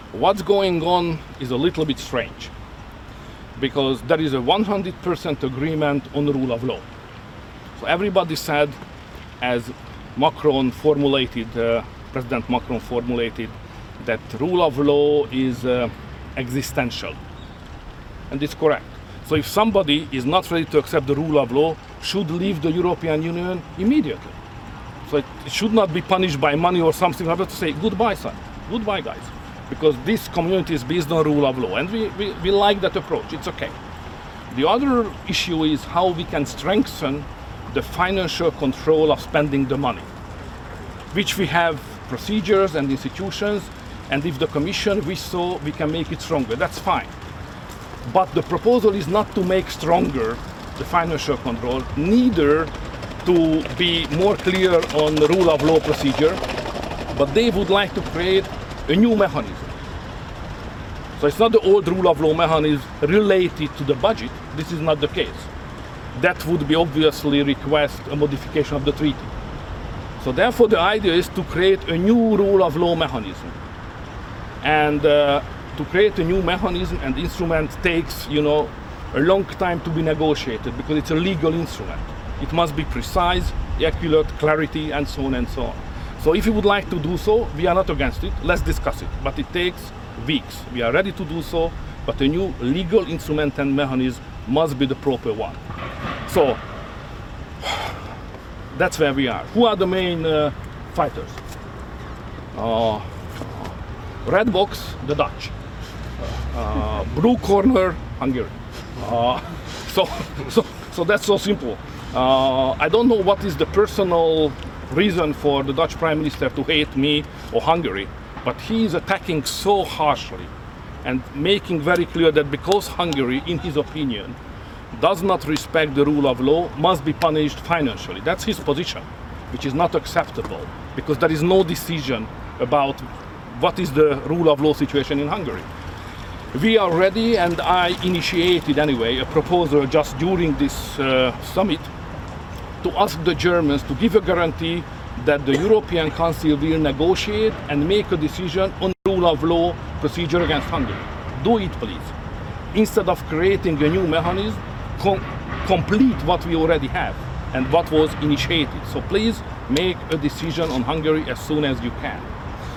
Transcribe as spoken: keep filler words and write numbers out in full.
What's going on is a little bit strange, because there is a one hundred percent agreement on the rule of law. So everybody said, as Macron formulated, uh, President Macron formulated, that rule of law is uh, existential. And it's correct. So if somebody is not ready to accept the rule of law, should leave the European Union immediately. So it, it should not be punished by money or something. I have to say, goodbye, son. Goodbye, guys. Because this community is based on rule of law. And we, we, we like that approach. It's okay. The other issue is how we can strengthen the financial control of spending the money, which we have procedures and institutions. And if the Commission wishes so, we can make it stronger. That's fine. But the proposal is not to make stronger the financial control, neither to be more clear on the rule of law procedure, but they would like to create a new mechanism. So it's not the old rule of law mechanism related to the budget. This is not the case. That would be obviously request a modification of the treaty. So therefore the idea is to create a new rule of law mechanism. And uh, to create a new mechanism and instrument takes, you know, a long time to be negotiated because it's a legal instrument. It must be precise, accurate, clarity, and so on and so on. So if you would like to do so, we are not against it. Let's discuss it. But it takes weeks. We are ready to do so, but a new legal instrument and mechanism must be the proper one. So that's where we are. Who are the main uh, fighters? Uh, red box, the Dutch. Uh, blue corner, Hungary. Uh, so, so, so that's so simple. Uh, I don't know what is the personal reason for the Dutch Prime Minister to hate me or Hungary, but he is attacking so harshly and making very clear that because Hungary, in his opinion, does not respect the rule of law, must be punished financially. That's his position, which is not acceptable because there is no decision about what is the rule of law situation in Hungary. We are ready, and I initiated anyway a proposal just during this uh, summit to ask the Germans to give a guarantee that the European Council will negotiate and make a decision on rule of law procedure against Hungary. Do it, please. Instead of creating a new mechanism, com complete what we already have and what was initiated. So please make a decision on Hungary as soon as you can.